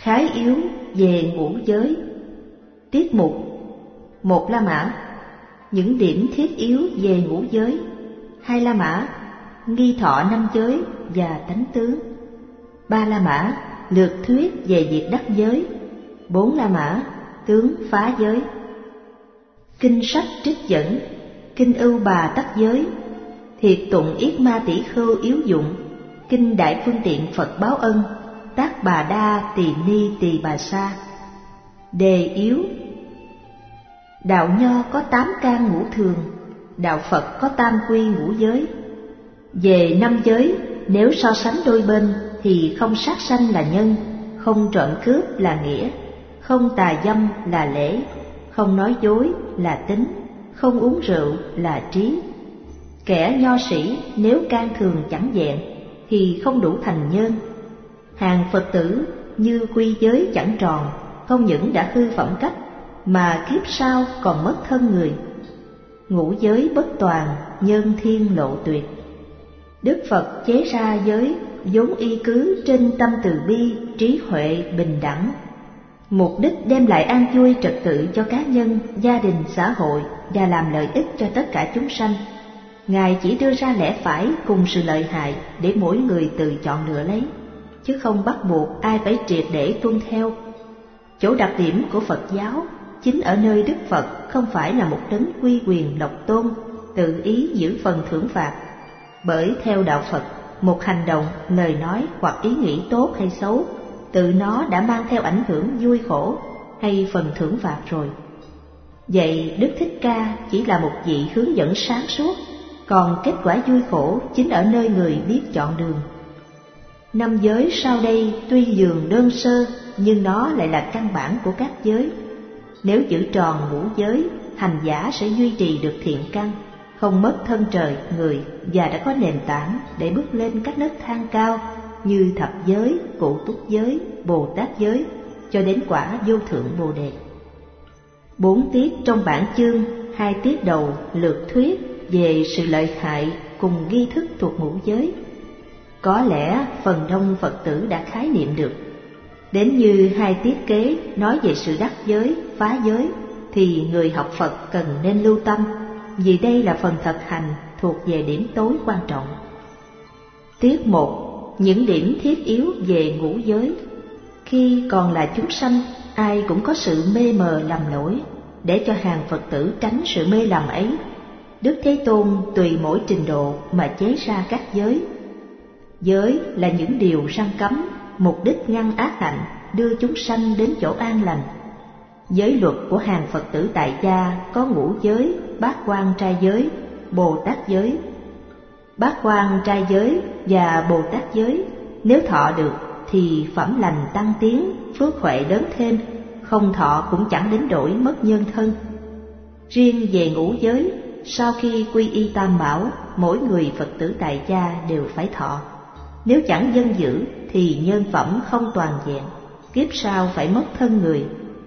Khái yếu về ngũ giới. Tiết mục 1 La Mã, những điểm thiết yếu về ngũ giới. 2 La Mã, nghi thọ 5 giới và tánh tướng. 3 La Mã, lược thuyết về việc đắc giới. 4 La Mã, tướng phá giới. Kinh sách trích dẫn: Kinh Ưu Bà Tắc Giới, Thiệt Tụng Yết Ma Tỷ Khưu Yếu Dụng, Kinh Đại Phương Tiện Phật Báo Ân, Tác Bà Đa Tỳ Ni Tỳ Bà Sa. Đề yếu: đạo Nho có 8 can ngũ thường, đạo Phật có tam quy ngũ giới. Về 5 giới, nếu so sánh đôi bên thì không sát sanh là nhân, không trộm cướp là nghĩa, không tà dâm là lễ, không nói dối là tính, không uống rượu là trí. Kẻ nho sĩ nếu can thường chẳng vẹn thì không đủ thành nhân. Hàng Phật tử như quy giới chẳng tròn, không những đã hư phẩm cách mà kiếp sau còn mất thân người. Ngũ giới bất toàn, nhân thiên lộ tuyệt. Đức Phật chế ra giới vốn y cứ trên tâm từ bi, trí huệ, bình đẳng, mục đích đem lại an vui trật tự cho cá nhân, gia đình, xã hội và làm lợi ích cho tất cả chúng sanh. Ngài chỉ đưa ra lẽ phải cùng sự lợi hại để mỗi người tự chọn lựa lấy, chứ không bắt buộc ai phải triệt để tuân theo. Chỗ đặc điểm của Phật giáo chính ở nơi Đức Phật không phải là một đấng quy quyền độc tôn, tự ý giữ phần thưởng phạt. Bởi theo đạo Phật, một hành động, lời nói hoặc ý nghĩ tốt hay xấu, tự nó đã mang theo ảnh hưởng vui khổ hay phần thưởng phạt rồi. Vậy Đức Thích Ca chỉ là một vị hướng dẫn sáng suốt, còn kết quả vui khổ chính ở nơi người biết chọn đường. 5 giới sau đây tuy dường đơn sơ, nhưng nó lại là căn bản của các giới. Nếu giữ tròn ngũ giới, hành giả sẽ duy trì được thiện căn, không mất thân trời, người, và đã có nền tảng để bước lên các nấc thang cao như thập giới, cụ túc giới, Bồ Tát giới, cho đến quả vô thượng Bồ Đề. 4 tiết trong bản chương, 2 tiết đầu lược thuyết về sự lợi hại cùng nghi thức thuộc ngũ giới. Có lẽ phần đông Phật tử đã khái niệm được. Đến như 2 tiết kế nói về sự đắc giới, phá giới, thì người học Phật cần nên lưu tâm, vì đây là phần thực hành thuộc về điểm tối quan trọng. Tiết 1. Những điểm thiết yếu về ngũ giới. Khi còn là chúng sanh, ai cũng có sự mê mờ lầm lỗi. Để cho hàng Phật tử tránh sự mê lầm ấy, Đức Thế Tôn tùy mỗi trình độ mà chế ra các giới. Giới là những điều răn cấm, mục đích ngăn ác hạnh, đưa chúng sanh đến chỗ an lành. Giới luật của hàng Phật tử tại gia có ngũ giới, bát quan trai giới, Bồ Tát giới. Bát quan trai giới và Bồ Tát giới nếu thọ được thì phẩm lành tăng tiến, phước huệ lớn thêm, không thọ cũng chẳng đến đổi mất nhân thân. Riêng về ngũ giới, sau khi quy y Tam Bảo, mỗi người Phật tử tại gia đều phải thọ. Nếu chẳng vâng giữ thì nhân phẩm không toàn vẹn, kiếp sau phải mất thân người.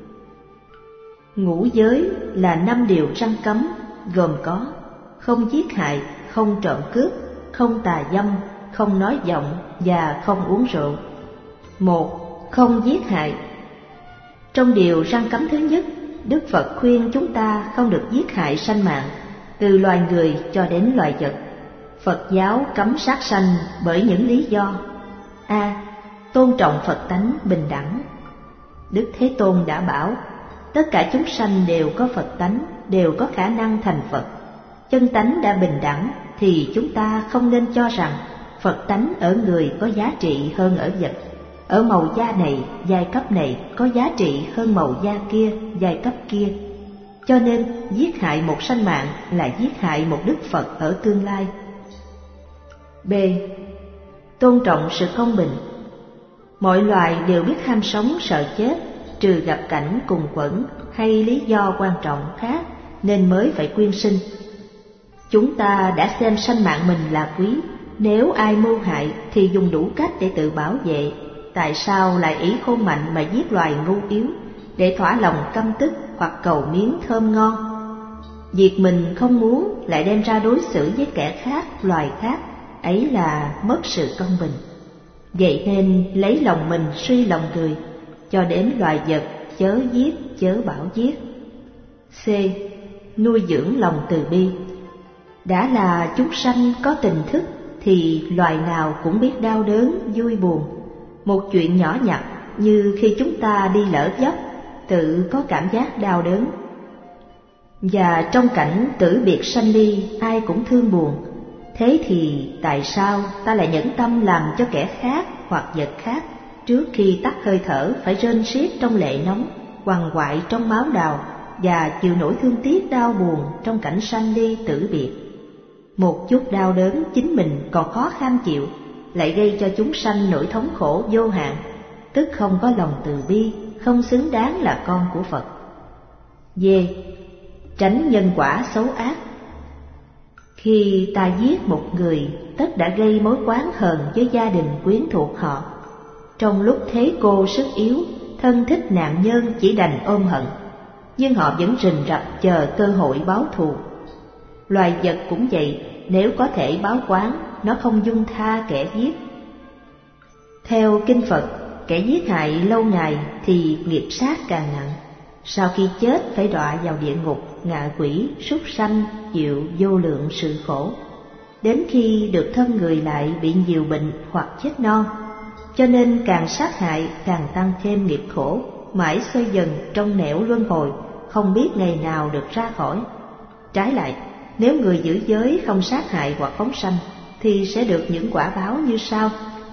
Ngũ giới là 5 điều răn cấm, gồm có: không giết hại, không trộm cướp, không tà dâm, không nói vọng và không uống rượu. 1. Không giết hại. Trong điều răn cấm thứ nhất, Đức Phật khuyên chúng ta không được giết hại sanh mạng, từ loài người cho đến loài vật. Phật giáo cấm sát sanh bởi những lý do: A. Tôn trọng Phật tánh bình đẳng. Đức Thế Tôn đã bảo, tất cả chúng sanh đều có Phật tánh, đều có khả năng thành Phật. Chân tánh đã bình đẳng thì chúng ta không nên cho rằng Phật tánh ở người có giá trị hơn ở vật. Ở màu da này, giai cấp này có giá trị hơn màu da kia, giai cấp kia. Cho nên giết hại một sanh mạng là giết hại một Đức Phật ở tương lai. B. Tôn trọng sự công bình. Mọi loài đều biết ham sống sợ chết, trừ gặp cảnh cùng quẫn hay lý do quan trọng khác nên mới phải quyên sinh. Chúng ta đã xem sanh mạng mình là quý, nếu ai mưu hại thì dùng đủ cách để tự bảo vệ. Tại sao lại ý khôn mạnh mà giết loài ngu yếu, để thỏa lòng căm tức hoặc cầu miếng thơm ngon? Việc mình không muốn lại đem ra đối xử với kẻ khác, loài khác, ấy là mất sự công bình. Vậy nên lấy lòng mình suy lòng người, cho đến loài vật chớ giết, chớ bảo giết. C. Nuôi dưỡng lòng từ bi. Đã là chúng sanh có tình thức thì loài nào cũng biết đau đớn, vui buồn. Một chuyện nhỏ nhặt như khi chúng ta đi lỡ dấp, tự có cảm giác đau đớn. Và trong cảnh tử biệt sanh ly, ai cũng thương buồn. Thế thì tại sao ta lại nhẫn tâm làm cho kẻ khác hoặc vật khác trước khi tắt hơi thở phải rên xiết trong lệ nóng, quằn quại trong máu đào và chịu nỗi thương tiếc đau buồn trong cảnh sanh ly tử biệt? Một chút đau đớn chính mình còn khó kham chịu, lại gây cho chúng sanh nỗi thống khổ vô hạn, tức không có lòng từ bi, không xứng đáng là con của Phật. D. Tránh nhân quả xấu ác. Khi ta giết một người, tất đã gây mối oán hờn với gia đình quyến thuộc họ. Trong lúc thế cô sức yếu, thân thích nạn nhân chỉ đành ôm hận, nhưng họ vẫn rình rập chờ cơ hội báo thù. Loài vật cũng vậy, nếu có thể báo oán, nó không dung tha kẻ giết. Theo kinh Phật, kẻ giết hại lâu ngày thì nghiệp sát càng nặng, sau khi chết phải đọa vào địa ngục, ngạ quỷ, súc sanh, chịu vô lượng sự khổ, đến khi được thân người lại bị nhiều bệnh hoặc chết non. Cho nên càng sát hại càng tăng thêm nghiệp khổ, mãi xoay dần trong nẻo luân hồi, không biết ngày nào được ra khỏi. Trái lại, nếu người giữ giới không sát hại hoặc phóng sanh thì sẽ được những quả báo như sau: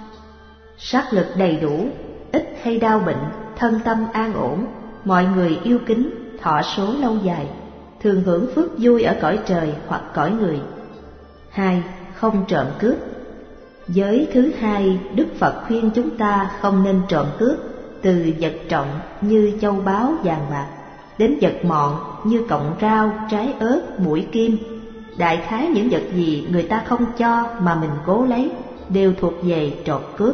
sát lực đầy đủ, ít hay đau bệnh, thân tâm an ổn, mọi người yêu kính, thọ số lâu dài, thường hưởng phước vui ở cõi trời hoặc cõi người. 2. Không trộm cướp. Giới thứ hai, Đức Phật khuyên chúng ta không nên trộm cướp, từ vật trọng như châu báu vàng bạc đến vật mọn như cọng rau, trái ớt, mũi kim. Đại khái những vật gì người ta không cho mà mình cố lấy đều thuộc về trộm cướp.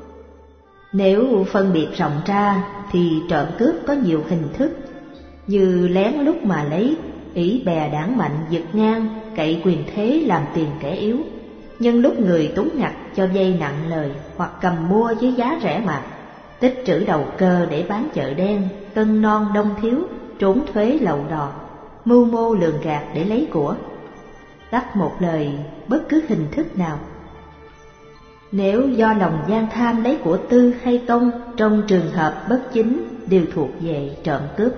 Nếu phân biệt rộng ra thì trộm cướp có nhiều hình thức, như lén lút mà lấy, ỷ bè đảng mạnh giật ngang, cậy quyền thế làm tiền kẻ yếu, nhân lúc người túng ngặt cho vay nặng lời, hoặc cầm mua với giá rẻ mạt, tích trữ đầu cơ để bán chợ đen, cân non đông thiếu, trốn thuế lậu đò, mưu mô lường gạt để lấy của. Tắt một lời, bất cứ hình thức nào. Nếu do lòng gian tham lấy của tư hay công, trong trường hợp bất chính đều thuộc về trộm cướp.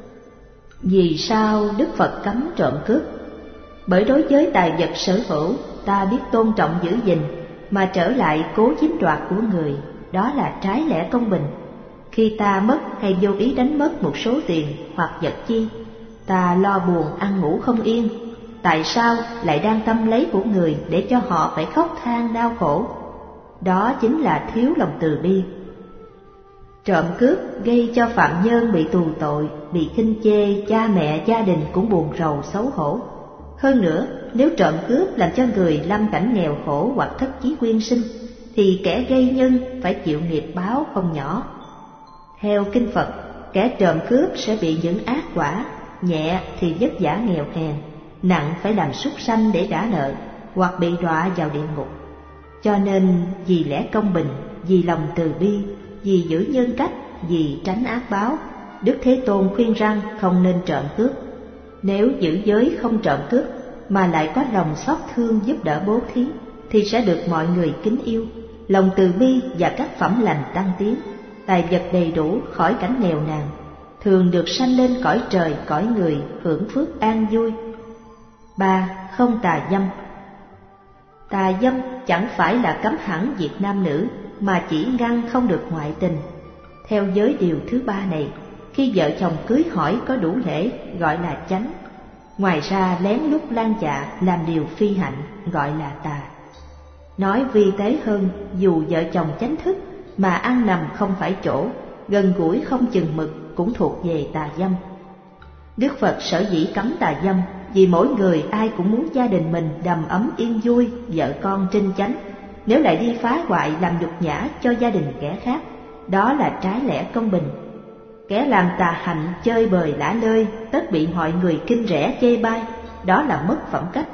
Vì sao Đức Phật cấm trộm cướp? Bởi đối với tài vật sở hữu, ta biết tôn trọng giữ gìn, mà trở lại cố chiếm đoạt của người, đó là trái lẽ công bình. Khi ta mất hay vô ý đánh mất một số tiền hoặc vật chi, ta lo buồn ăn ngủ không yên. Tại sao lại đang tâm lấy của người để cho họ phải khóc than đau khổ? Đó chính là thiếu lòng từ bi. Trộm cướp gây cho phạm nhân bị tù tội, bị khinh chê, cha mẹ gia đình cũng buồn rầu xấu hổ. Hơn nữa, nếu trộm cướp làm cho người lâm cảnh nghèo khổ hoặc thất chí quyên sinh, thì kẻ gây nhân phải chịu nghiệp báo không nhỏ. Theo kinh Phật, kẻ trộm cướp sẽ bị những ác quả, nhẹ thì vất vả nghèo hèn, nặng phải làm súc sanh để trả nợ, hoặc bị đọa vào địa ngục. Cho nên vì lẽ công bình, vì lòng từ bi, vì giữ nhân cách, vì tránh ác báo, Đức Thế Tôn khuyên rằng không nên trộm cướp. Nếu giữ giới không trộm cướp mà lại có lòng xót thương giúp đỡ bố thí, thì sẽ được mọi người kính yêu, lòng từ bi và các phẩm lành tăng tiến, tài vật đầy đủ khỏi cảnh nghèo nàn, thường được sanh lên cõi trời cõi người, hưởng phước an vui. 3. Không tà dâm. Tà dâm chẳng phải là cấm hẳn việc nam nữ, mà chỉ ngăn không được ngoại tình. Theo giới điều thứ 3 này, khi vợ chồng cưới hỏi có đủ lễ gọi là chánh. Ngoài ra lén lút lan dạ làm điều phi hạnh gọi là tà. Nói vi tế hơn, dù vợ chồng chánh thức mà ăn nằm không phải chỗ, gần gũi không chừng mực cũng thuộc về tà dâm. Đức Phật sở dĩ cấm tà dâm vì mỗi người ai cũng muốn gia đình mình đầm ấm yên vui, vợ con trinh chánh. Nếu lại đi phá hoại làm nhục nhã cho gia đình kẻ khác, đó là trái lẽ công bình. Kẻ làm tà hạnh chơi bời lả lơi, tất bị mọi người khinh rẻ chê bai, đó là mất phẩm cách.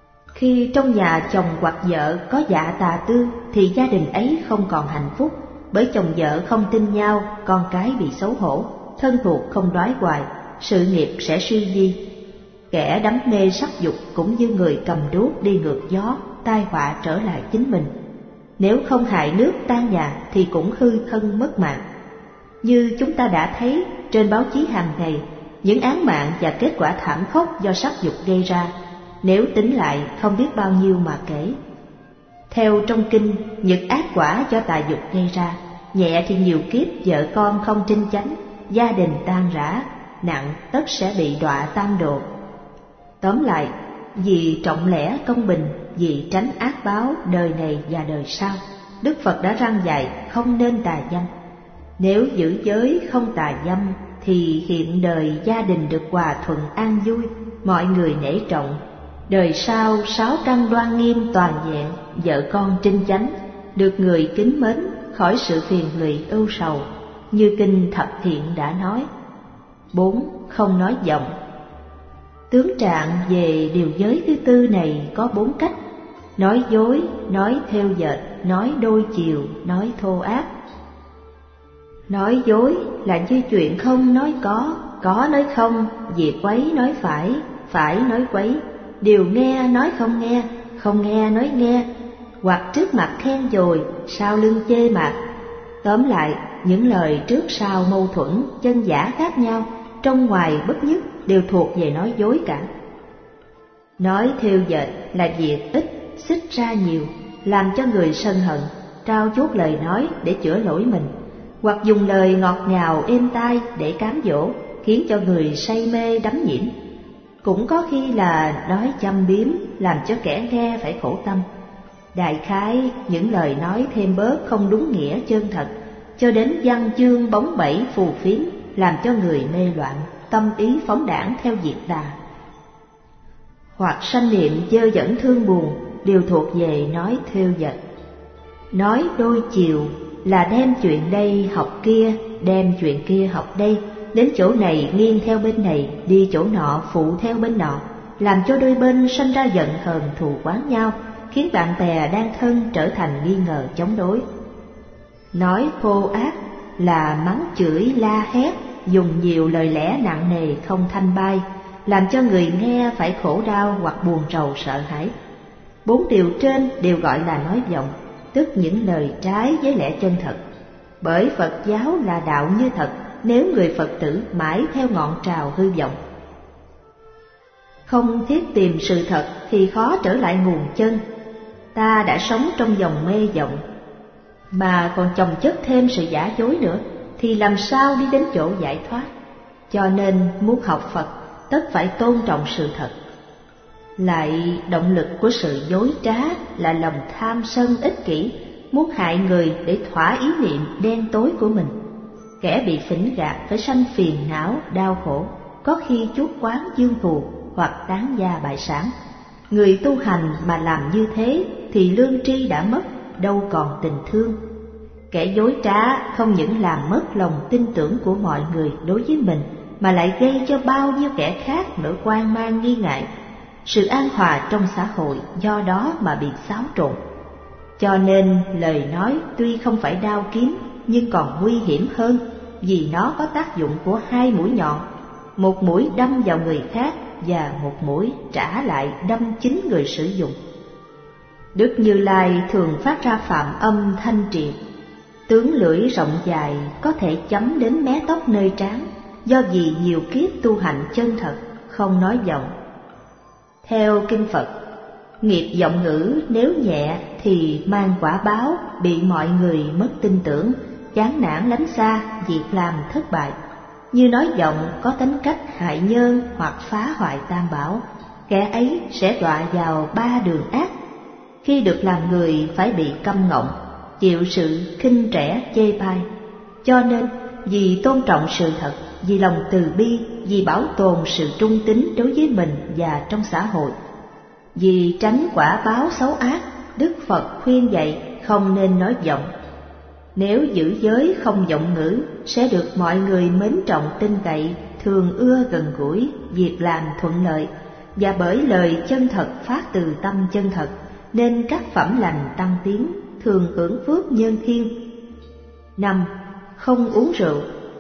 Khi trong nhà chồng hoặc vợ có dạ tà tư thì gia đình ấy không còn hạnh phúc, bởi chồng vợ không tin nhau, con cái bị xấu hổ, thân thuộc không đói hoài, sự nghiệp sẽ suy đi. Kẻ đắm mê sắc dục cũng như người cầm đuốc đi ngược gió, tai họa trở lại chính mình. Nếu không hại nước tan nhà thì cũng hư thân mất mạng. Như chúng ta đã thấy trên báo chí hàng ngày, những án mạng và kết quả thảm khốc do sắc dục gây ra, nếu tính lại không biết bao nhiêu mà kể. Theo trong kinh, những ác quả do tà dục gây ra, nhẹ thì nhiều kiếp vợ con không trinh chánh, gia đình tan rã, nặng tất sẽ bị đọa tam độ. Tóm lại, vì trọng lẽ công bình, vì tránh ác báo đời này và đời sau, Đức Phật đã răn dạy không nên tà dâm. Nếu giữ giới không tà dâm thì hiện đời gia đình được hòa thuận an vui, mọi người nể trọng. Đời sau 6 căn đoan nghiêm toàn vẹn, vợ con trinh chánh, được người kính mến, khỏi sự phiền lụy ưu sầu, như kinh Thập Thiện đã nói. 4. Không nói vọng. Tướng trạng về điều giới thứ tư này có 4 cách: nói dối, nói thêu dệt, nói đôi chiều, nói thô ác. Nói dối là như chuyện không nói có nói không, việc quấy nói phải nói quấy, điều nghe nói không nghe nói nghe, hoặc trước mặt khen dồi, sau lưng chê mạc. Tóm lại, những lời trước sau mâu thuẫn, chân giả khác nhau, trong ngoài bất nhất đều thuộc về nói dối cả. Nói thêu dệt là việc ít, xích ra nhiều, làm cho người sân hận, trao chuốt lời nói để chữa lỗi mình, hoặc dùng lời ngọt ngào êm tai để cám dỗ, khiến cho người say mê đắm nhiễm. Cũng có khi là nói châm biếm, làm cho kẻ nghe phải khổ tâm. Đại khái, những lời nói thêm bớt không đúng nghĩa chân thật, cho đến văn chương bóng bẩy phù phiếm, làm cho người mê loạn, tâm ý phóng đãng theo việc tà. Hoặc sanh niệm dơ dẫn thương buồn, đều thuộc về nói thêu dệt. Nói đôi chiều là đem chuyện đây học kia, đem chuyện kia học đây, đến chỗ này nghiêng theo bên này, đi chỗ nọ phụ theo bên nọ, làm cho đôi bên sanh ra giận hờn thù oán nhau, khiến bạn bè đang thân trở thành nghi ngờ chống đối. Nói thô ác là mắng chửi la hét, dùng nhiều lời lẽ nặng nề không thanh bai, làm cho người nghe phải khổ đau hoặc buồn rầu sợ hãi. 4 điều trên đều gọi là nói vọng, tức những lời trái với lẽ chân thật. Bởi Phật giáo là đạo như thật, nếu người Phật tử mãi theo ngọn trào hư vọng, không thiết tìm sự thật thì khó trở lại nguồn chân. Ta đã sống trong dòng mê vọng, mà còn chồng chất thêm sự giả dối nữa, thì làm sao đi đến chỗ giải thoát? Cho nên muốn học Phật, tất phải tôn trọng sự thật. Lại động lực của sự dối trá là lòng tham sân ích kỷ, muốn hại người để thỏa ý niệm đen tối của mình. Kẻ bị phỉnh gạt phải sanh phiền não, đau khổ, có khi chuốc oán dương thù hoặc tán gia bại sản. Người tu hành mà làm như thế thì lương tri đã mất, đâu còn tình thương. Kẻ dối trá không những làm mất lòng tin tưởng của mọi người đối với mình, mà lại gây cho bao nhiêu kẻ khác nỗi hoang mang nghi ngại. Sự an hòa trong xã hội do đó mà bị xáo trộn. Cho nên lời nói tuy không phải đao kiếm, nhưng còn nguy hiểm hơn, vì nó có tác dụng của 2 mũi nhọn, một mũi đâm vào người khác và một mũi trả lại đâm chính người sử dụng. Đức Như Lai thường phát ra phạm âm thanh triệt, tướng lưỡi rộng dài có thể chấm đến mé tóc nơi trán, do vì nhiều kiếp tu hành chân thật, không nói vọng. Theo kinh Phật, nghiệp vọng ngữ nếu nhẹ thì mang quả báo, bị mọi người mất tin tưởng, chán nản lánh xa, việc làm thất bại. Như nói vọng có tính cách hại nhân hoặc phá hoại tam bảo, kẻ ấy sẽ đọa vào 3 đường ác. Khi được làm người phải bị câm ngọng, chịu sự khinh rẻ chê bai. Cho nên vì tôn trọng sự thật, vì lòng từ bi, vì bảo tồn sự trung tín đối với mình và trong xã hội, vì tránh quả báo xấu ác, Đức Phật khuyên dạy không nên nói vọng. Nếu giữ giới không vọng ngữ, sẽ được mọi người mến trọng tin cậy, thường ưa gần gũi, việc làm thuận lợi. Và bởi lời chân thật phát từ tâm chân thật, nên các phẩm lành tăng tiến, thường hưởng phước nhân thiên. 5. Không uống rượu.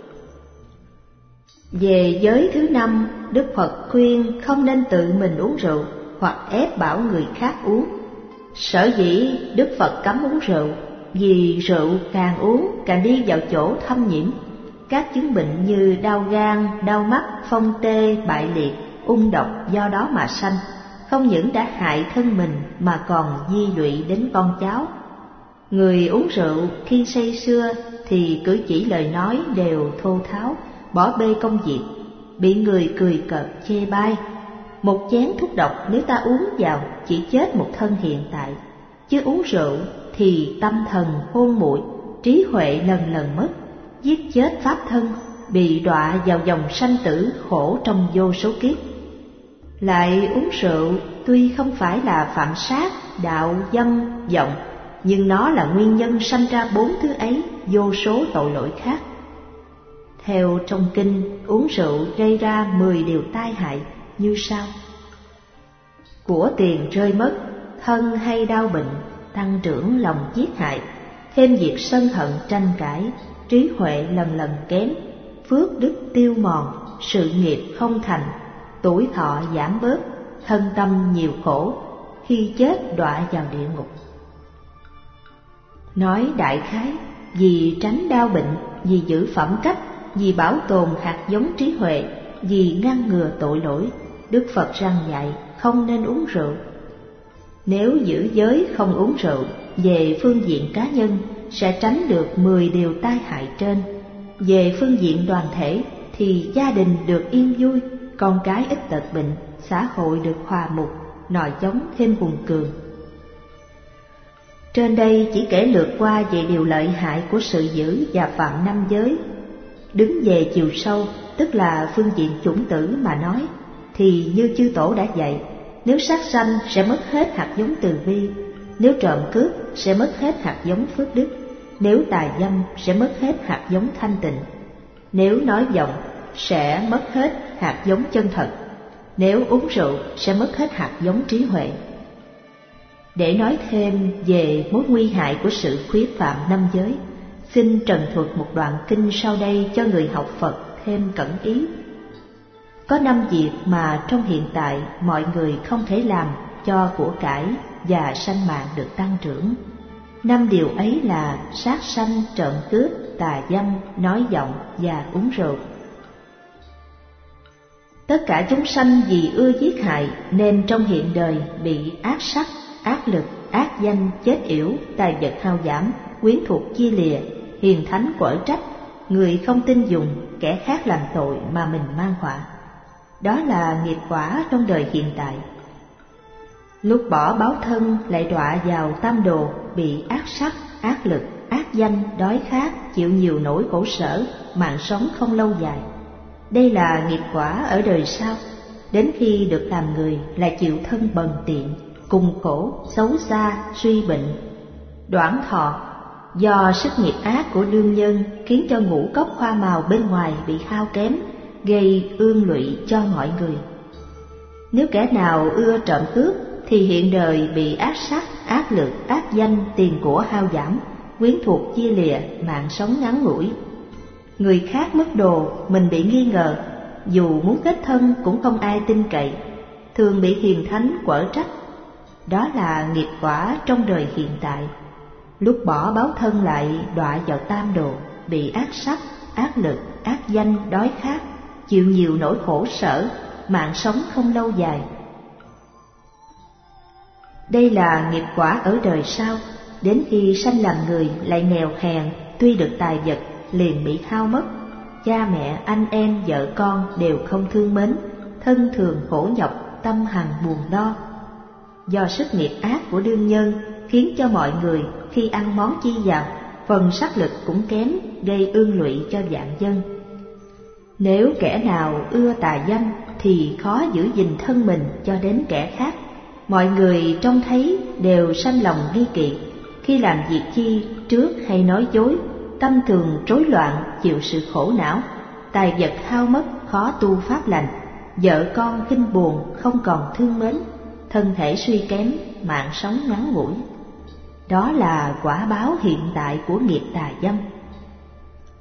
Về giới thứ 5, Đức Phật khuyên không nên tự mình uống rượu hoặc ép bảo người khác uống. Sở dĩ Đức Phật cấm uống rượu vì rượu càng uống càng đi vào chỗ thâm nhiễm. Các chứng bệnh như đau gan, đau mắt, phong tê, bại liệt, ung độc do đó mà sanh, không những đã hại thân mình mà còn di lụy đến con cháu. Người uống rượu khi say sưa thì cử chỉ lời nói đều thô tháo, bỏ bê công việc, bị người cười cợt chê bai. Một chén thuốc độc nếu ta uống vào chỉ chết một thân hiện tại, chứ uống rượu thì tâm thần hôn muội, trí huệ lần lần mất, giết chết pháp thân, bị đọa vào dòng sanh tử khổ trong vô số kiếp. Lại uống rượu tuy không phải là phạm sát, đạo, dâm, vọng, nhưng nó là nguyên nhân sanh ra 4 thứ ấy, vô số tội lỗi khác. Theo trong kinh, uống rượu gây ra 10 điều tai hại như sau: của tiền rơi mất, thân hay đau bệnh, tăng trưởng lòng giết hại, thêm việc sân hận tranh cãi, trí huệ lần lần kém, phước đức tiêu mòn, sự nghiệp không thành, tuổi thọ giảm bớt, thân tâm nhiều khổ, khi chết đọa vào địa ngục. Nói đại khái, vì tránh đau bệnh, vì giữ phẩm cách, vì bảo tồn hạt giống trí huệ, vì ngăn ngừa tội lỗi, Đức Phật răn dạy không nên uống rượu. Nếu giữ giới không uống rượu, về phương diện cá nhân sẽ tránh được 10 điều tai hại trên. Về phương diện đoàn thể thì gia đình được yên vui, con cái ít tật bệnh, xã hội được hòa mục, nòi giống thêm hùng cường. Trên đây chỉ kể lược qua về điều lợi hại của sự giữ và phạm 5 giới. Đứng về chiều sâu, tức là phương diện chủng tử mà nói, thì như chư tổ đã dạy, nếu sát sanh sẽ mất hết hạt giống từ bi, nếu trộm cướp sẽ mất hết hạt giống phước đức, nếu tà dâm sẽ mất hết hạt giống thanh tịnh, nếu nói vọng sẽ mất hết hạt giống chân thật, nếu uống rượu sẽ mất hết hạt giống trí huệ. Để nói thêm về mối nguy hại của sự khuyết phạm 5 giới, xin trần thuật một đoạn kinh sau đây cho người học Phật thêm cẩn ý. Có 5 việc mà trong hiện tại mọi người không thể làm cho của cải và sanh mạng được tăng trưởng. 5 điều ấy là sát sanh, trộm cướp, tà dâm, nói vọng và uống rượu. Tất cả chúng sanh vì ưa giết hại nên trong hiện đời bị ác sắc, ác lực, ác danh, chết yểu, tài vật hao giảm, quyến thuộc chia lìa, hiền thánh quở trách, người không tin dùng, kẻ khác làm tội mà mình mang họa. Đó là nghiệp quả trong đời hiện tại. Lúc bỏ báo thân lại đọa vào tam đồ, bị ác sắc, ác lực, ác danh, đói khát, chịu nhiều nỗi khổ sở, mạng sống không lâu dài. Đây là nghiệp quả ở đời sau. Đến khi được làm người lại chịu thân bần tiện, cùng khổ, xấu xa, suy bệnh, đoản thọ, do sức nghiệp ác của đương nhân khiến cho ngũ cốc hoa màu bên ngoài bị hao kém, gây ương lụy cho mọi người. Nếu kẻ nào ưa trộm cướp thì hiện đời bị ác sắc, ác lực, ác danh, tiền của hao giảm, quyến thuộc chia lìa, mạng sống ngắn ngủi. Người khác mất đồ, mình bị nghi ngờ, dù muốn kết thân cũng không ai tin cậy, thường bị hiền thánh quở trách. Đó là nghiệp quả trong đời hiện tại. Lúc bỏ báo thân lại đọa vào tam đồ, bị ác sắc, ác lực, ác danh, đói khát, chịu nhiều nỗi khổ sở, mạng sống không lâu dài. Đây là nghiệp quả ở đời sau. Đến khi sanh làm người lại nghèo hèn, tuy được tài vật liền bị hao mất. Cha mẹ, anh em, vợ con đều không thương mến, thân thường khổ nhọc, tâm hằng buồn lo. Do sức nghiệp ác của đương nhân khiến cho mọi người khi ăn món chi vào, phần sắc lực cũng kém, gây ương lụy cho vạn dân. Nếu kẻ nào ưa tà dâm thì khó giữ gìn thân mình cho đến kẻ khác. Mọi người trông thấy đều sanh lòng nghi kỵ, khi làm việc chi trước hay nói dối, tâm thường rối loạn, chịu sự khổ não, tài vật hao mất, khó tu pháp lành, vợ con khinh buồn, không còn thương mến, thân thể suy kém, mạng sống ngắn ngủi. Đó là quả báo hiện tại của nghiệp tà dâm.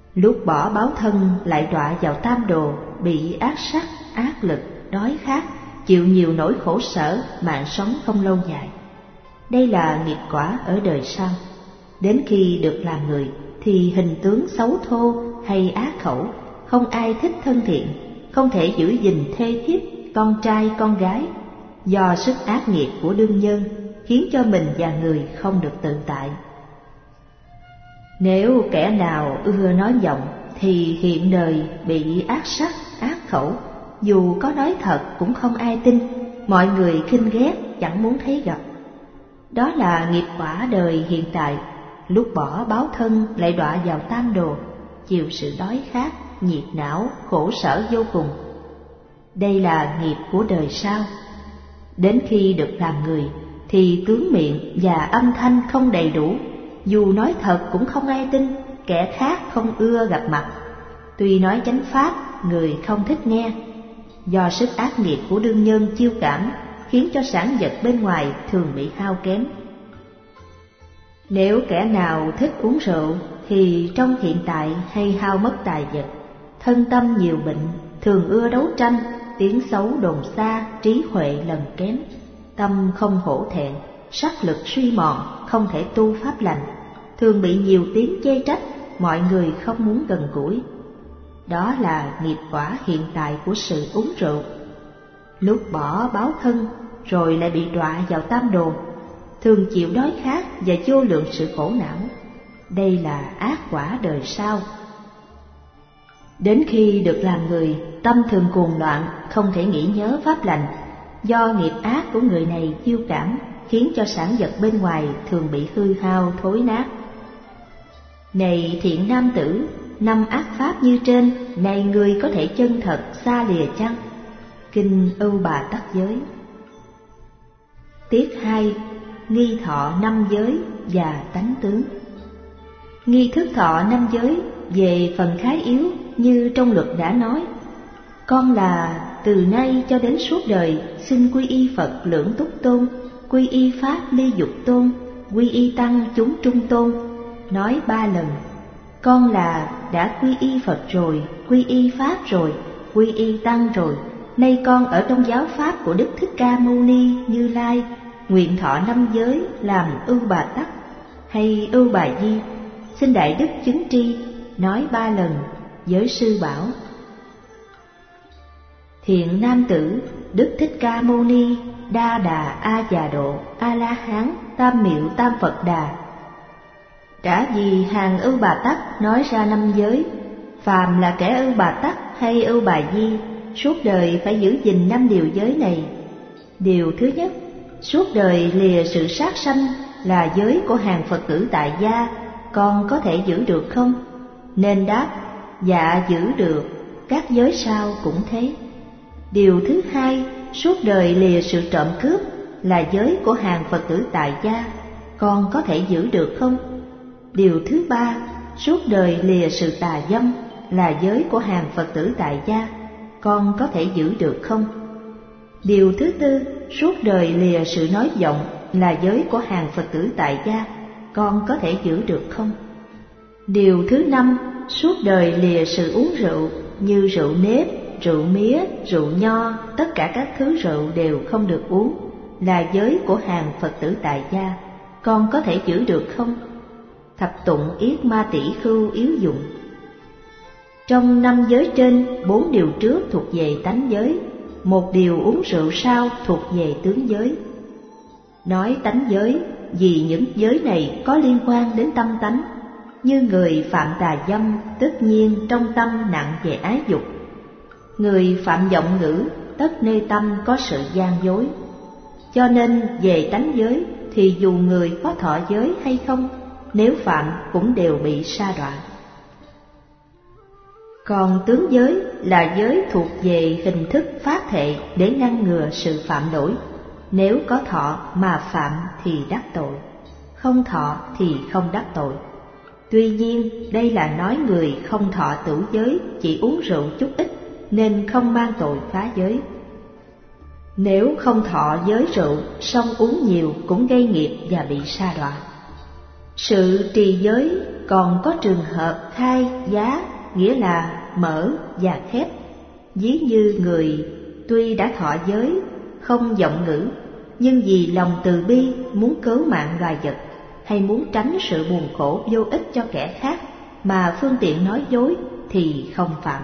Lúc bỏ báo thân lại đọa vào tam đồ, bị ác sắc, ác lực, đói khát, chịu nhiều nỗi khổ sở, mạng sống không lâu dài. Đây là nghiệp quả ở đời sau. Đến khi được làm người thì hình tướng xấu thô hay ác khẩu, không ai thích thân thiện, không thể giữ gìn thê thiếp, con trai con gái. Do sức ác nghiệp của đương nhân khiến cho mình và người không được tự tại. Nếu kẻ nào ưa nói vọng thì hiện đời bị ác sắc, ác khẩu, dù có nói thật cũng không ai tin, mọi người khinh ghét, chẳng muốn thấy gặp. Đó là nghiệp quả đời hiện tại. Lúc bỏ báo thân lại đọa vào tam đồ, chịu sự đói khát, nhiệt não, khổ sở vô cùng. Đây là nghiệp của đời sau. Đến khi được làm người thì tướng miệng và âm thanh không đầy đủ, dù nói thật cũng không ai tin, kẻ khác không ưa gặp mặt. Tuy nói chánh pháp, người không thích nghe. Do sức ác nghiệp của đương nhân chiêu cảm, khiến cho sản vật bên ngoài thường bị hao kém. Nếu kẻ nào thích uống rượu thì trong hiện tại hay hao mất tài vật, thân tâm nhiều bệnh, thường ưa đấu tranh, tiếng xấu đồn xa, trí huệ lần kém, tâm không hổ thẹn, sắc lực suy mòn, không thể tu pháp lành, thường bị nhiều tiếng chê trách, mọi người không muốn gần gũi. Đó là nghiệp quả hiện tại của sự uống rượu. Lúc bỏ báo thân rồi lại bị đọa vào tam đồ, thường chịu đói khát và vô lượng sự khổ não. Đây là ác quả đời sau. Đến khi được làm người, tâm thường cuồng loạn, không thể nghĩ nhớ pháp lành. Do nghiệp ác của người này chiêu cảm, khiến cho sản vật bên ngoài thường bị hư hao thối nát. Này thiện nam tử, 5 ác pháp như trên, này người có thể chân thật xa lìa chăng? Kinh Ưu Bà Tắc Giới. Tiết 2. Nghi thọ 5 giới và tánh tướng. Nghi thức thọ 5 giới về phần khái yếu như trong luật đã nói: con là từ nay cho đến suốt đời xin quy y Phật Lưỡng Túc Tôn, quy y Pháp Ly Dục Tôn, quy y Tăng chúng Trung Tôn. Nói 3 lần. Con là đã quy y Phật rồi, quy y Pháp rồi, quy y Tăng rồi, nay con ở trong giáo pháp của Đức Thích Ca Mâu Ni Như Lai, nguyện thọ 5 giới làm Ưu Bà Tắc hay Ưu Bà Di, xin Đại Đức chứng tri. Nói 3 lần. Giới sư bảo: thiện nam tử, Đức Thích Ca Mâu Ni Đa Đà A Già Độ A La Hán Tam Miệu Tam Phật Đà đã vì hàng Ưu Bà Tắc nói ra 5 giới. Phàm là kẻ Ưu Bà Tắc hay Ưu Bà Di, suốt đời phải giữ gìn 5 điều giới này. Điều thứ nhất, suốt đời lìa sự sát sanh là giới của hàng Phật tử tại gia, con có thể giữ được không? Nên đáp: dạ giữ được. Các giới sau cũng thế. Điều thứ hai, suốt đời lìa sự trộm cướp là giới của hàng Phật tử tại gia, con có thể giữ được không? Điều thứ ba, suốt đời lìa sự tà dâm là giới của hàng Phật tử tại gia, con có thể giữ được không? Điều thứ tư, suốt đời lìa sự nói vọng là giới của hàng Phật tử tại gia, con có thể giữ được không? Điều thứ năm, suốt đời lìa sự uống rượu như rượu nếp, rượu mía, rượu nho, tất cả các thứ rượu đều không được uống, là giới của hàng Phật tử tại gia, con có thể giữ được không? Thập tụng yết ma tỷ khưu yếu dụng. Trong 5 giới trên, 4 điều trước thuộc về tánh giới, 1 điều uống rượu sau thuộc về tướng giới. Nói tánh giới vì những giới này có liên quan đến tâm tánh, như người phạm tà dâm tất nhiên trong tâm nặng về ái dục, người phạm vọng ngữ tất nơi tâm có sự gian dối. Cho nên về tánh giới thì dù người có thọ giới hay không, nếu phạm cũng đều bị sa đọa. Còn tướng giới là giới thuộc về hình thức phát thệ để ngăn ngừa sự phạm lỗi. Nếu có thọ mà phạm thì đắc tội, không thọ thì không đắc tội. Tuy nhiên đây là nói người không thọ tửu giới, chỉ uống rượu chút ít nên không mang tội phá giới. Nếu không thọ giới rượu, song uống nhiều cũng gây nghiệp và bị sa đọa. Sự trì giới còn có trường hợp khai giá, nghĩa là mở và khép. Ví như người tuy đã thọ giới, không vọng ngữ, nhưng vì lòng từ bi muốn cứu mạng loài vật, hay muốn tránh sự buồn khổ vô ích cho kẻ khác mà phương tiện nói dối thì không phạm.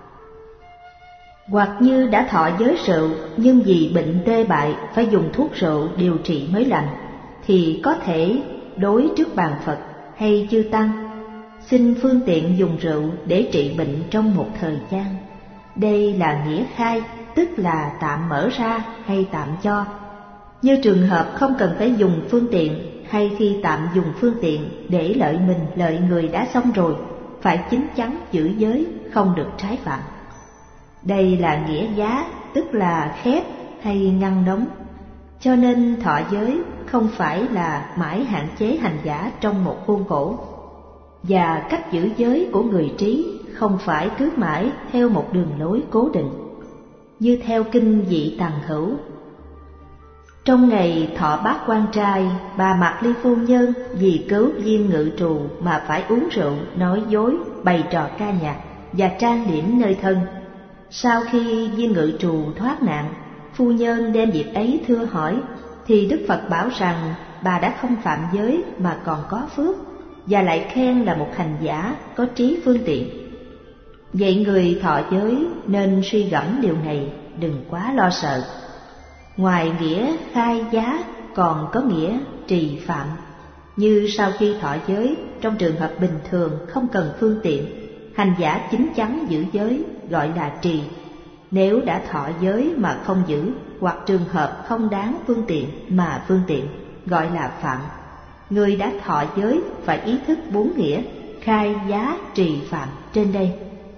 Hoặc như đã thọ giới rượu, nhưng vì bệnh tê bại phải dùng thuốc rượu điều trị mới lành, thì có thể đối trước bàn Phật hay chư tăng, xin phương tiện dùng rượu để trị bệnh trong một thời gian. Đây là nghĩa khai, tức là tạm mở ra hay tạm cho. Như trường hợp không cần phải dùng phương tiện, hay khi tạm dùng phương tiện để lợi mình lợi người đã xong rồi, phải chín chắn giữ giới, không được trái phạm. Đây là nghĩa giá, tức là khép hay ngăn đóng. Cho nên thọ giới không phải là mãi hạn chế hành giả trong một khuôn khổ, và cách giữ giới của người trí không phải cứ mãi theo một đường lối cố định. Như theo kinh Dị Tằng Hữu: trong ngày thọ bát quan trai, bà Mạc Ly phu nhân vì cứu Viên Ngự Trù mà phải uống rượu, nói dối, bày trò ca nhạc và trang điểm nơi thân. Sau khi Viên Ngự Trù thoát nạn, phu nhân đem việc ấy thưa hỏi, thì Đức Phật bảo rằng bà đã không phạm giới mà còn có phước, và lại khen là một hành giả có trí phương tiện. Vậy người thọ giới nên suy gẫm điều này, đừng quá lo sợ. Ngoài nghĩa khai giá còn có nghĩa trì phạm. Như sau khi thọ giới, trong trường hợp bình thường không cần phương tiện, hành giả chín chắn giữ giới gọi là trì. Nếu đã thọ giới mà không giữ, hoặc trường hợp không đáng phương tiện mà phương tiện, gọi là phạm. Người đã thọ giới phải ý thức bốn nghĩa khai giá trì phạm trên đây.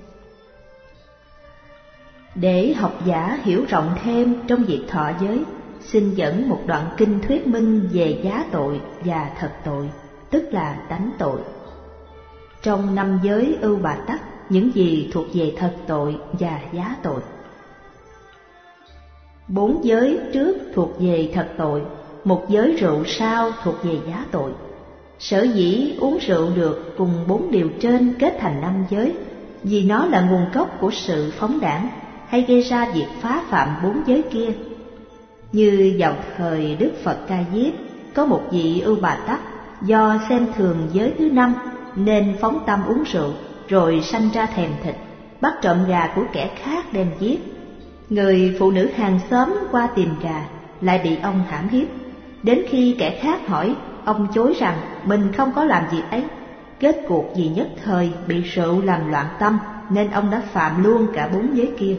Để học giả hiểu rộng thêm trong việc thọ giới, xin dẫn một đoạn kinh thuyết minh về giá tội và thật tội, tức là tánh tội. Trong năm giới ưu bà tắc, những gì thuộc về thật tội và giá tội. 4 giới trước thuộc về thật tội, 1 giới rượu sau thuộc về giá tội. Sở dĩ uống rượu được cùng 4 điều trên kết thành 5 giới, vì nó là nguồn gốc của sự phóng đãng, hay gây ra việc phá phạm 4 giới kia. Như vào thời Đức Phật Ca Diếp, có một vị ưu bà tắc do xem thường giới thứ 5 nên phóng tâm uống rượu, rồi sanh ra thèm thịt, bắt trộm gà của kẻ khác đem giết. Người phụ nữ hàng xóm qua tìm gà lại bị ông hãm hiếp. Đến khi kẻ khác hỏi, ông chối rằng mình không có làm việc ấy. Kết cuộc vì nhất thời bị rượu làm loạn tâm, nên ông đã phạm luôn cả 4 giới kia.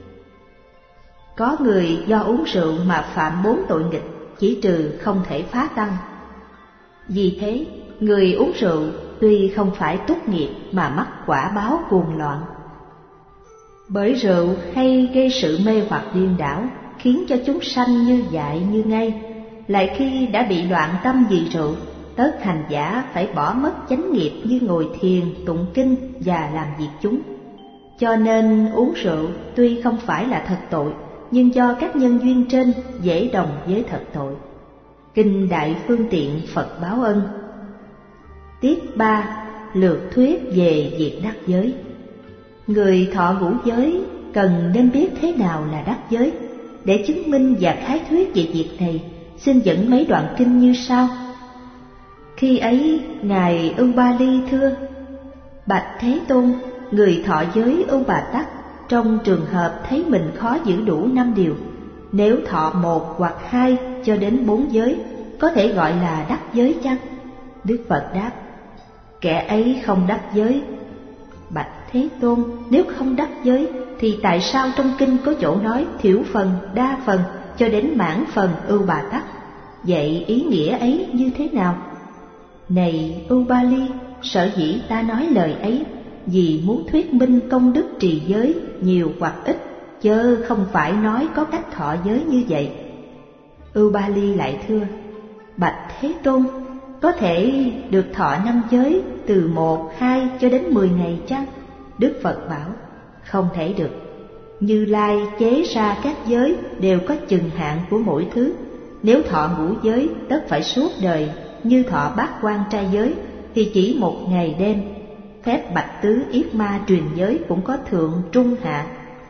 Có người do uống rượu mà phạm 4 tội nghịch, chỉ trừ không thể phá tăng. Vì thế, người uống rượu tuy không phải túc nghiệp mà mắc quả báo cuồng loạn. Bởi rượu hay gây sự mê hoặc điên đảo, khiến cho chúng sanh như dại như ngây. Lại khi đã bị loạn tâm vì rượu, tất hành giả phải bỏ mất chánh nghiệp như ngồi thiền, tụng kinh và làm việc chúng. Cho nên uống rượu tuy không phải là thật tội, nhưng do các nhân duyên trên dễ đồng với thật tội. Kinh Đại Phương Tiện Phật Báo Ân. Tiết 3. Lược thuyết về việc đắc giới. Người thọ ngũ giới cần nên biết thế nào là đắc giới. Để chứng minh và khái thuyết về việc này, xin dẫn mấy đoạn kinh như sau. Khi ấy, Ngài Ưu Ba Ly thưa: Bạch Thế Tôn, người thọ giới Ưu Bà Tắc trong trường hợp thấy mình khó giữ đủ 5 điều, nếu thọ 1 hoặc 2 cho đến 4 giới, có thể gọi là đắc giới chăng? Đức Phật đáp: Kẻ ấy không đắc giới. Bạch Thế Tôn, nếu không đắc giới, thì tại sao trong kinh có chỗ nói thiểu phần, đa phần cho đến mãn phần Ưu Bà Tắc? Vậy ý nghĩa ấy như thế nào? Này Ưu Ba Ly, sở dĩ ta nói lời ấy vì muốn thuyết minh công đức trì giới nhiều hoặc ít, chớ không phải nói có cách thọ giới như vậy. Ưu Ba Ly lại thưa: Bạch Thế Tôn, có thể được thọ 5 giới từ 1, 2 cho đến 10 ngày chăng? Đức Phật bảo: Không thể được. Như Lai chế ra các giới đều có chừng hạn của mỗi thứ. Nếu thọ ngũ giới tất phải suốt đời, như thọ bát quan trai giới thì chỉ một ngày đêm. Phép bạch tứ yết ma truyền giới cũng có thượng trung hạ.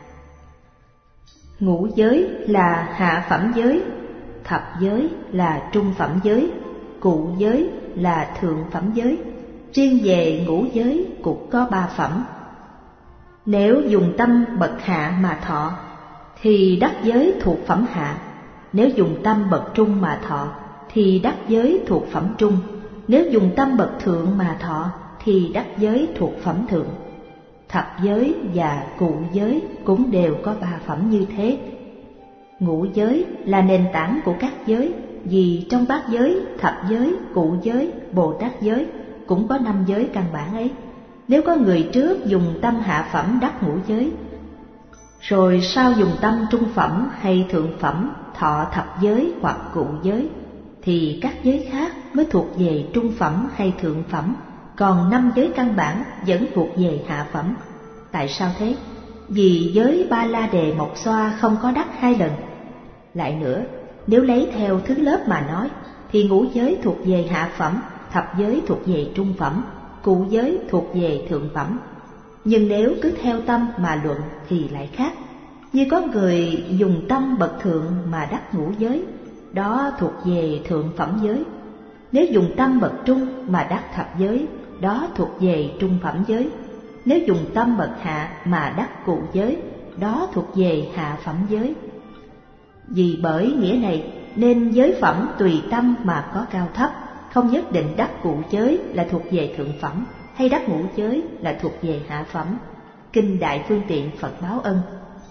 Ngũ giới là hạ phẩm giới, thập giới là trung phẩm giới, cụ giới là thượng phẩm giới. Riêng về ngũ giới cũng có 3 phẩm. Nếu dùng tâm bậc hạ mà thọ thì đắc giới thuộc phẩm hạ. Nếu dùng tâm bậc trung mà thọ thì đắc giới thuộc phẩm trung. Nếu dùng tâm bậc thượng mà thọ thì đắc giới thuộc phẩm thượng. Thập giới và cụ giới cũng đều có 3 phẩm như thế. Ngũ giới là nền tảng của các giới, vì trong bát giới, thập giới, cụ giới, Bồ Tát giới cũng có 5 giới căn bản ấy. Nếu có người trước dùng tâm hạ phẩm đắc ngũ giới, rồi sau dùng tâm trung phẩm hay thượng phẩm thọ thập giới hoặc cụ giới, thì các giới khác mới thuộc về trung phẩm hay thượng phẩm, còn 5 giới căn bản vẫn thuộc về hạ phẩm. Tại sao thế? Vì giới Ba La Đề Mộc Xoa không có đắc 2 lần. Lại nữa, nếu lấy theo thứ lớp mà nói, thì ngũ giới thuộc về hạ phẩm, thập giới thuộc về trung phẩm, cụ giới thuộc về thượng phẩm. Nhưng nếu cứ theo tâm mà luận thì lại khác. Như có người dùng tâm bậc thượng mà đắc ngũ giới, đó thuộc về thượng phẩm giới. Nếu dùng tâm bậc trung mà đắc thập giới, đó thuộc về trung phẩm giới. Nếu dùng tâm bậc hạ mà đắc cụ giới, đó thuộc về hạ phẩm giới. Vì bởi nghĩa này nên giới phẩm tùy tâm mà có cao thấp, không nhất định đắc cụ giới là thuộc về thượng phẩm, hay đắc ngũ giới là thuộc về hạ phẩm. Kinh Đại Phương Tiện Phật Báo Ân.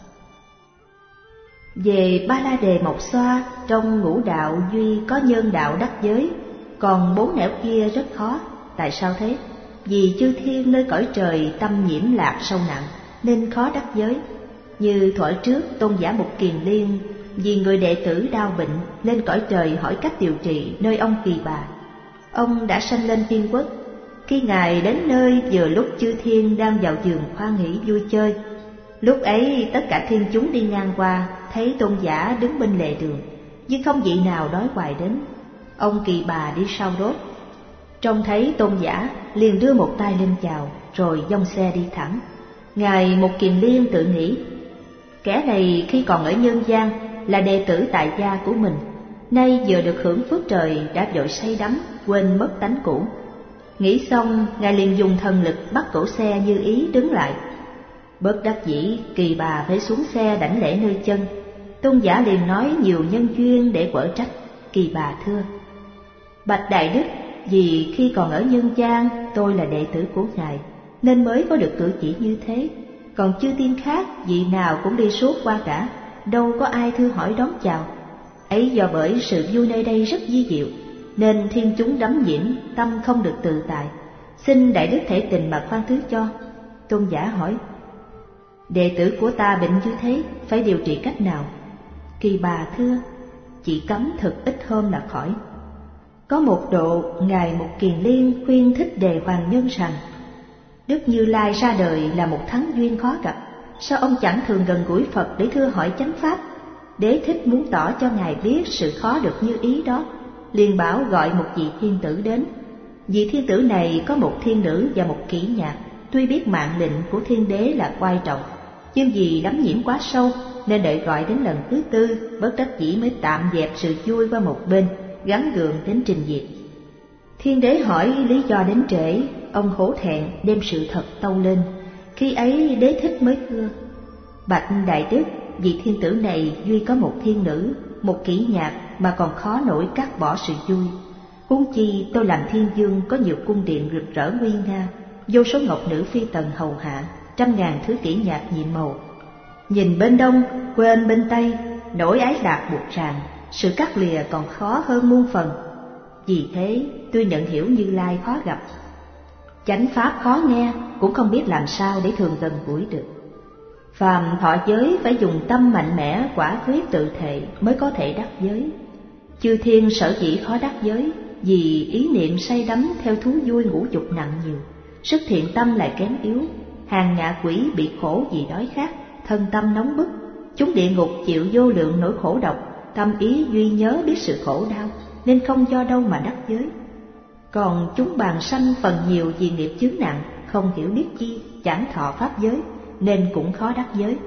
Về Ba La Đề Mộc Xoa, trong ngũ đạo duy có nhân đạo đắc giới, còn 4 nẻo kia rất khó. Tại sao thế? Vì chư thiên nơi cõi trời tâm nhiễm lạc sâu nặng, nên khó đắc giới. Như thuở trước Tôn giả Mục Kiền Liên vì người đệ tử đau bệnh lên cõi trời hỏi cách điều trị nơi ông Kỳ Bà. Ông đã sanh lên Thiên Quốc. Khi Ngài đến nơi vừa lúc chư thiên đang vào giường khoan hỷ vui chơi, lúc ấy tất cả thiên chúng đi ngang qua thấy Tôn giả đứng bên lề đường, nhưng không vị nào đói hoài đến. Ông Kỳ Bà đi sau đốt, trông thấy Tôn giả liền đưa một tay lên chào, rồi dông xe đi thẳng. Ngài Mục Kiền Liên tự nghĩ, kẻ này khi còn ở nhân gian là đệ tử tại gia của mình, nay vừa được hưởng phước trời đã vội say đắm, quên mất tánh cũ. Nghĩ xong, Ngài liền dùng thần lực bắt cổ xe như ý đứng lại. Bất đắc dĩ, Kỳ Bà phải xuống xe đảnh lễ nơi chân. Tôn giả liền nói nhiều nhân duyên để quở trách. Kỳ Bà thưa: Bạch Đại Đức, vì khi còn ở nhân gian tôi là đệ tử của Ngài, nên mới có được cử chỉ như thế. Còn chư tiên khác vị nào cũng đi suốt qua cả, đâu có ai thưa hỏi đón chào. Ấy do bởi sự vui nơi đây rất vi diệu, nên thiên chúng đắm nhiễm, tâm không được tự tại. Xin Đại Đức thể tình mà khoan thứ cho. Tôn giả hỏi: Đệ tử của ta bệnh như thế, phải điều trị cách nào? Kỳ Bà thưa: Chỉ cấm thực ít hôm là khỏi. Có một độ, Ngài Mục Kiền Liên khuyên Thích Đề Hoàng Nhân rằng: Đức Như Lai ra đời là một thắng duyên khó gặp, sao ông chẳng thường gần gũi Phật để thưa hỏi chánh pháp? Đế thích muốn tỏ cho Ngài biết sự khó được như ý đó, liền bảo gọi một vị thiên tử đến. Vị thiên tử này có một thiên nữ và một kỹ nhạc. Tuy biết mạng lệnh của thiên đế là quan trọng, nhưng vì đắm nhiễm quá sâu nên đợi gọi đến lần thứ 4, bất đắc dĩ mới tạm dẹp sự vui qua một bên, gắn gượng đến trình diện. Thiên đế hỏi lý do đến trễ, ông hổ thẹn đem sự thật tâu lên. Khi ấy đế thích mới thưa: Bạch Đại Đức, vị thiên tử này duy có một thiên nữ, một kỹ nhạc mà còn khó nổi cắt bỏ sự vui. Huống chi tôi làm thiên vương có nhiều cung điện rực rỡ nguy nga, vô số ngọc nữ phi tần hầu hạ, 100.000 thứ kỹ nhạc nhiệm màu. Nhìn bên đông, quên bên tây, nỗi ái lạc buộc ràng, sự cắt lìa còn khó hơn muôn phần. Vì thế tôi nhận hiểu Như Lai khó gặp, chánh pháp khó nghe, cũng không biết làm sao để thường gần gũi được. Phàm thọ giới phải dùng tâm mạnh mẽ quả quyết tự thệ mới có thể đắc giới. Chư thiên sở dĩ khó đắc giới, vì ý niệm say đắm theo thú vui ngũ dục nặng nhiều, sức thiện tâm lại kém yếu. Hàng ngạ quỷ bị khổ vì đói khát, thân tâm nóng bức, chúng địa ngục chịu vô lượng nỗi khổ độc, tâm ý duy nhớ biết sự khổ đau, nên không do đâu mà đắc giới. Còn chúng bàn sanh phần nhiều vì nghiệp chướng nặng, không hiểu biết chi, chẳng thọ pháp giới, nên cũng khó đắc giới.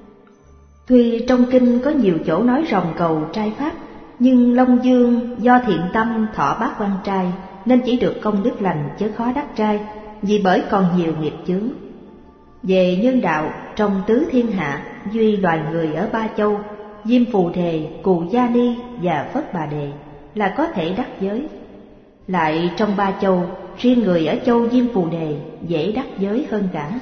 Tuy trong kinh có nhiều chỗ nói ròng cầu trai pháp, nhưng Long Dương do thiện tâm thọ bát quan trai, nên chỉ được công đức lành chứ khó đắc trai, vì bởi còn nhiều nghiệp chướng. Về nhân đạo, trong tứ thiên hạ, duy loài người ở Ba Châu, Diêm Phù Đề, Cù Gia Ni và Phất Bà Đề là có thể đắc giới. Lại trong Ba Châu, riêng người ở châu Diêm Phù Đề dễ đắc giới hơn cả.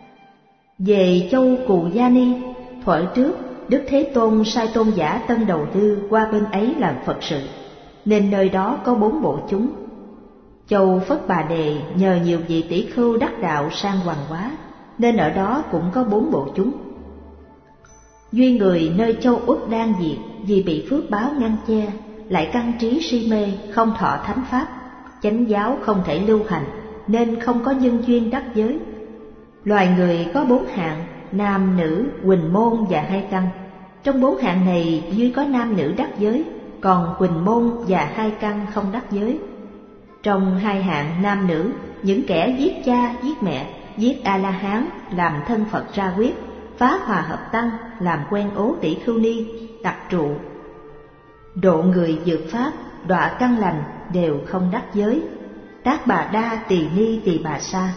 Về châu Cù Gia Ni, thuở trước Đức Thế Tôn sai tôn giả Tân Đầu Tư qua bên ấy làm Phật sự, nên nơi đó có 4 bộ chúng. Châu Phất Bà Đề nhờ nhiều vị tỷ khưu đắc đạo sang hoàng hóa, nên ở đó cũng có 4 bộ chúng. Duy người nơi châu Uất Đan diệt, vì bị phước báo ngăn che, lại căn trí si mê, không thọ thánh pháp, chánh giáo không thể lưu hành, nên không có nhân duyên đắc giới. Loài người có 4 hạng, nam, nữ, huỳnh môn và 2 căn. Trong 4 hạng này duy có nam nữ đắc giới, còn huỳnh môn và 2 căn không đắc giới. Trong 2 hạng nam nữ, những kẻ giết cha, giết mẹ, giết A-la-hán, làm thân Phật ra quyết, phá hòa hợp tăng, làm quen ố tỷ khưu ni, đặc trụ, độ người dược pháp, đọa căn lành đều không đắc giới. Tác Bà Đa Tỳ Ni Tỳ Bà Sa.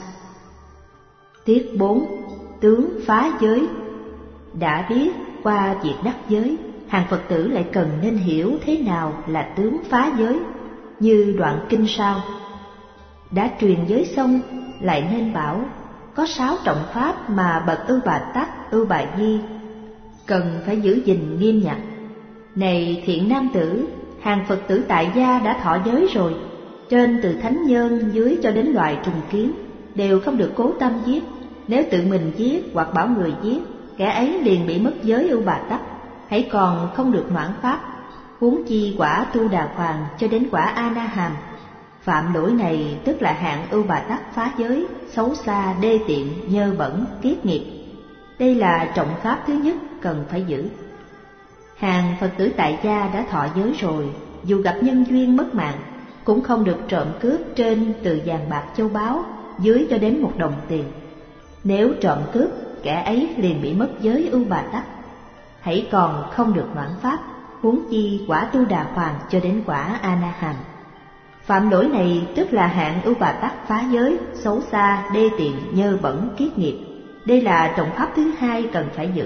Tiết 4. Tướng phá giới. Đã biết qua việc đắc giới, hàng Phật tử lại cần nên hiểu thế nào là tướng phá giới, như đoạn kinh sau. Đã truyền giới xong, lại nên bảo có 6 trọng pháp mà bậc Ưu Bà Tắc, Ưu Bà Di cần phải giữ gìn nghiêm nhặt. Này thiện nam tử, hàng Phật tử tại gia đã thọ giới rồi, trên từ thánh nhân dưới cho đến loài trùng kiến, đều không được cố tâm giết. Nếu tự mình giết hoặc bảo người giết, kẻ ấy liền bị mất giới Ưu Bà Tắc, hãy còn không được noãn pháp, huống chi quả Tu Đà Hoàng cho đến quả A Na Hàm. Phạm lỗi này tức là hạng Ưu Bà Tắc phá giới, xấu xa, đê tiện, nhơ bẩn, kiết nghiệp. Đây là trọng pháp thứ nhất cần phải giữ. Hàng Phật tử tại gia đã thọ giới rồi, dù gặp nhân duyên mất mạng, cũng không được trộm cướp trên từ vàng bạc châu báu, dưới cho đến 1 đồng tiền. Nếu trộm cướp, kẻ ấy liền bị mất giới Ưu Bà Tắc, hãy còn không được noãn pháp, huống chi quả Tu Đà Hoàng cho đến quả A Na Hàm. Phạm lỗi này tức là hạng Ưu Bà Tắc phá giới, xấu xa, đê tiện, nhơ bẩn, kiết nghiệp. Đây là trọng pháp thứ hai cần phải giữ.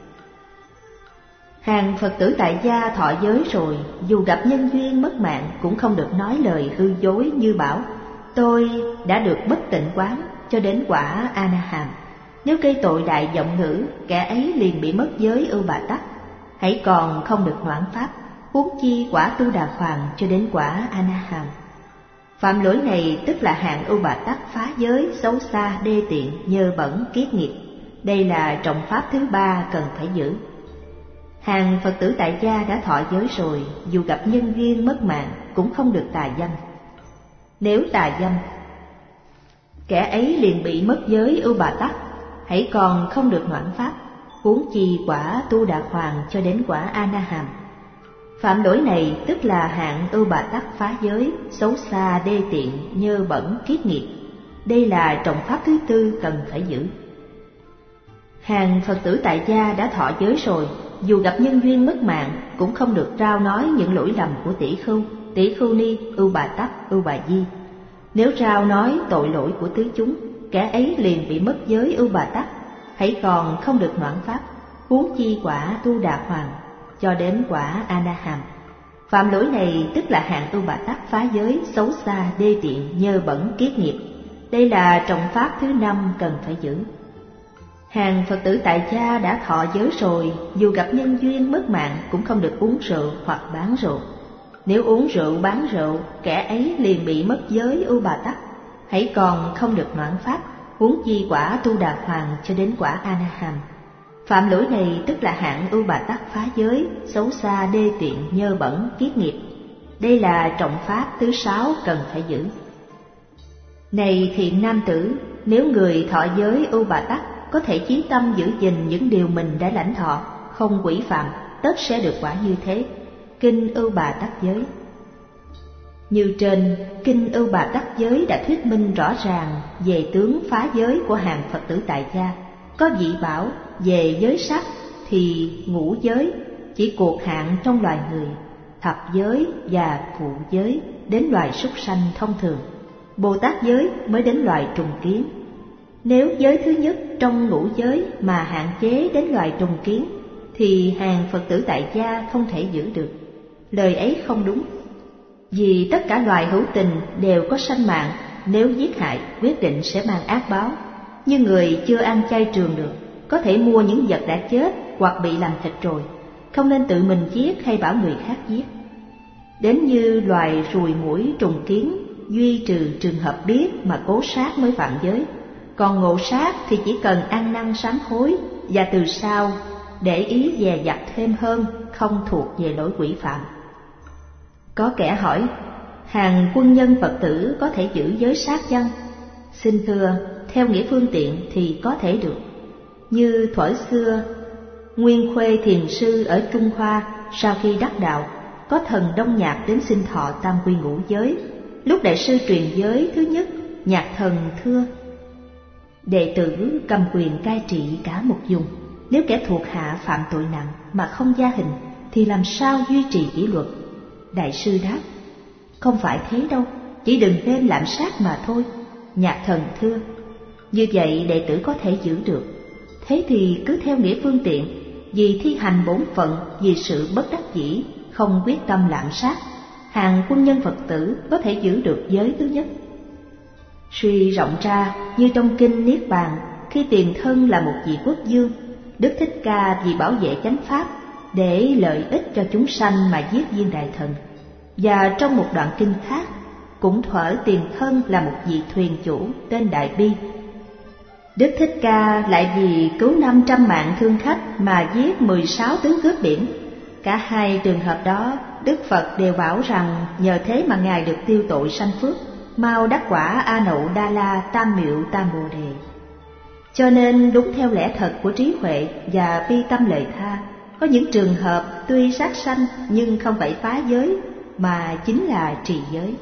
Hàng Phật tử tại gia thọ giới rồi, dù gặp nhân duyên mất mạng, cũng không được nói lời hư dối như bảo tôi đã được bất tịnh quán cho đến quả A Na Hàm. Nếu gây tội đại vọng ngữ, kẻ ấy liền bị mất giới Ưu Bà Tắc, hãy còn không được noãn pháp, huống chi quả Tu Đà Hoàng cho đến quả A Na Hàm. Phạm lỗi này tức là hạng Ưu Bà Tắc phá giới, xấu xa, đê tiện, nhơ bẩn, kiết nghiệp. Đây là trọng pháp thứ ba cần phải giữ. Hàng Phật tử tại gia đã thọ giới rồi, dù gặp nhân duyên mất mạng, cũng không được tà dâm. Nếu tà dâm, kẻ ấy liền bị mất giới Ưu Bà Tắc, hãy còn không được noãn pháp, huống chi quả Tu Đà Hoàng cho đến quả A Na Hàm. Phạm lỗi này tức là hạng Ưu Bà Tắc phá giới, xấu xa, đê tiện, nhơ bẩn, kiết nghiệp. Đây là trọng pháp thứ tư cần phải giữ. Hàng Phật tử tại gia đã thọ giới rồi, dù gặp nhân duyên mất mạng, cũng không được rao nói những lỗi lầm của tỷ khưu ni, Ưu Bà Tắc, Ưu Bà Di. Nếu rao nói tội lỗi của tứ chúng, kẻ ấy liền bị mất giới Ưu Bà Tắc, hãy còn không được noãn pháp, huống chi quả Tu Đà Hoàng cho đến quả A Na Hàm. Phạm lỗi này tức là hạng Ưu Bà Tắc phá giới, xấu xa, đê tiện, nhơ bẩn, kiết nghiệp. Đây là trọng pháp thứ 5 cần phải giữ. Hàng Phật tử tại gia đã thọ giới rồi, dù gặp nhân duyên mất mạng, cũng không được uống rượu hoặc bán rượu. Nếu uống rượu, bán rượu, kẻ ấy liền bị mất giới Ưu Bà Tắc, hãy còn không được noãn pháp, huống chi quả Tu Đà Hoàng cho đến quả A Na Hàm. Phạm lỗi này tức là hạng Ưu Bà Tắc phá giới, xấu xa, đê tiện, nhơ bẩn, kiết nghiệp. Đây là trọng pháp thứ 6 cần phải giữ. Này thiện nam tử, nếu người thọ giới Ưu Bà Tắc có thể chí tâm giữ gìn những điều mình đã lãnh thọ, không quỷ phạm, tất sẽ được quả như thế. Kinh Ưu Bà Tắc Giới. Như trên, Kinh Ưu Bà Tắc Giới đã thuyết minh rõ ràng về tướng phá giới của hàng Phật tử tại gia. Có vị bảo về giới sắc thì ngũ giới chỉ cuộc hạn trong loài người, thập giới và phụ giới đến loài súc sanh thông thường, Bồ Tát giới mới đến loài trùng kiến. Nếu giới thứ nhất trong ngũ giới mà hạn chế đến loài trùng kiến thì hàng Phật tử tại gia không thể giữ được. Lời ấy không đúng, vì tất cả loài hữu tình đều có sanh mạng, nếu giết hại quyết định sẽ mang ác báo. Như người chưa ăn chay trường được, có thể mua những vật đã chết hoặc bị làm thịt rồi, không nên tự mình giết hay bảo người khác giết. Đến như loài ruồi muỗi trùng kiến, duy trừ trường hợp biết mà cố sát mới phạm giới, còn ngộ sát thì chỉ cần ăn năn sám hối và từ sau để ý dè dặt thêm hơn, không thuộc về lỗi quỷ phạm. Có kẻ hỏi, hàng quân nhân Phật tử có thể giữ giới sát chăng? Xin thưa, theo nghĩa phương tiện thì có thể được. Như thuở xưa, Nguyên Khuê Thiền Sư ở Trung Hoa sau khi đắc đạo, có thần Đông Nhạc đến xin thọ tam quy ngũ giới. Lúc đại sư truyền giới thứ nhất, Nhạc thần thưa: đệ tử cầm quyền cai trị cả một vùng, nếu kẻ thuộc hạ phạm tội nặng mà không gia hình thì làm sao duy trì kỷ luật? Đại sư đáp: không phải thế đâu, chỉ đừng nên lạm sát mà thôi. Nhạc thần thưa: như vậy đệ tử có thể giữ được. Thế thì cứ theo nghĩa phương tiện, vì thi hành bổn phận, vì sự bất đắc dĩ, không quyết tâm lạm sát, hàng quân nhân Phật tử có thể giữ được giới thứ nhất. Suy rộng ra, như trong kinh Niết Bàn, khi tiền thân là một vị quốc vương, Đức Thích Ca vì bảo vệ chánh pháp, để lợi ích cho chúng sanh mà giết viên đại thần. Và trong một đoạn kinh khác, cũng thuở tiền thân là một vị thuyền chủ tên Đại Bi, Đức Thích Ca lại vì cứu 500 mạng thương khách mà giết 16 tướng cướp biển. Cả hai trường hợp đó, Đức Phật đều bảo rằng nhờ thế mà Ngài được tiêu tội sanh phước, mau đắc quả A Nậu Đa La Tam Miệu Tam Bồ Đề. Cho nên đúng theo lẽ thật của trí huệ và bi tâm lời tha, có những trường hợp tuy sát sanh nhưng không phải phá giới, mà chính là trì giới,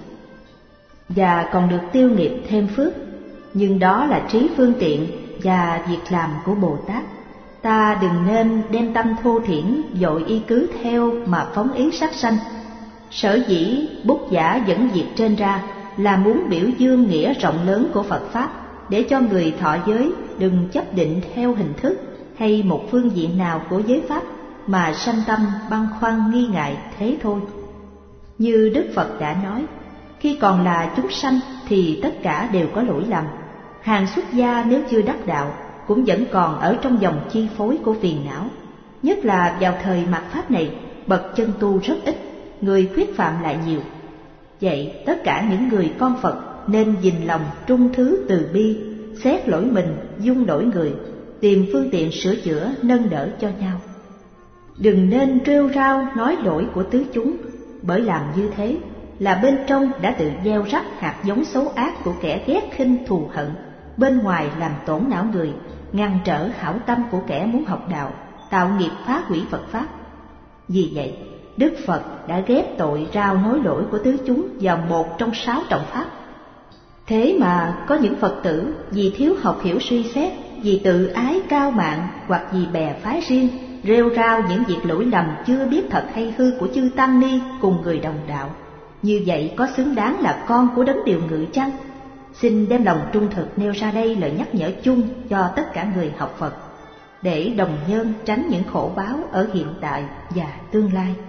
và còn được tiêu nghiệp thêm phước. Nhưng đó là trí phương tiện và việc làm của Bồ Tát. Ta đừng nên đem tâm thô thiển vội y cứ theo mà phóng ý sát sanh. Sở dĩ Bút Giả dẫn việc trên ra là muốn biểu dương nghĩa rộng lớn của Phật Pháp, để cho người thọ giới đừng chấp định theo hình thức hay một phương diện nào của giới Pháp mà sanh tâm băn khoăn nghi ngại thế thôi. Như Đức Phật đã nói, khi còn là chúng sanh thì tất cả đều có lỗi lầm. Hàng xuất gia nếu chưa đắc đạo cũng vẫn còn ở trong vòng chi phối của phiền não. Nhất là vào thời mạt Pháp này, bậc chân tu rất ít, người khuyết phạm lại nhiều. Vậy tất cả những người con Phật nên gìn lòng trung thứ từ bi, xét lỗi mình, dung lỗi người, tìm phương tiện sửa chữa, nâng đỡ cho nhau. Đừng nên rêu rao nói lỗi của tứ chúng, bởi làm như thế là bên trong đã tự gieo rắc hạt giống xấu ác của kẻ ghét khinh thù hận, bên ngoài làm tổn não người, ngăn trở hảo tâm của kẻ muốn học đạo, tạo nghiệp phá hủy Phật Pháp. Vì vậy, Đức Phật đã ghép tội rao nói lỗi của tứ chúng vào một trong 6 trọng pháp. Thế mà có những Phật tử vì thiếu học hiểu suy xét, vì tự ái cao mạng hoặc vì bè phái riêng, rêu rao những việc lỗi lầm chưa biết thật hay hư của chư Tăng Ni cùng người đồng đạo. Như vậy có xứng đáng là con của Đấng Điều Ngự chăng? Xin đem lòng trung thực nêu ra đây lời nhắc nhở chung cho tất cả người học Phật, để đồng nhân tránh những khổ báo ở hiện tại và tương lai.